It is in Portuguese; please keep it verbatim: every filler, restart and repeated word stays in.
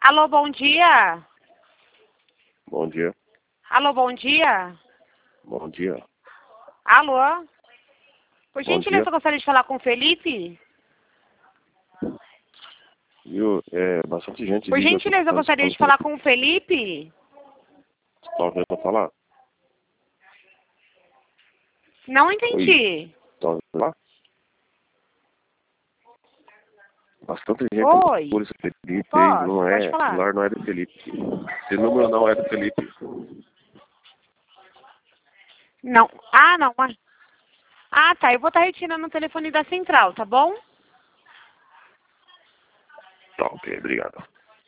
Alô, bom dia. Bom dia. Alô, bom dia. Bom dia. Alô? Por Bom gentileza, dia. eu gostaria de falar com o Felipe. Viu? É, bastante gente Por liga aqui gentileza, eu pra gostaria de falar com o Felipe. Tá ouvindo pra falar? Não entendi. Tá ouvindo falar? Bastante gente Oi. por esse Felipe, Posso? não Pode é, o falar. celular não é do Felipe. Esse número não é do Felipe. Não. Ah, não. Ah, Ah, tá. Eu vou estar retirando o telefone da central, tá bom? Tá, ok, obrigado.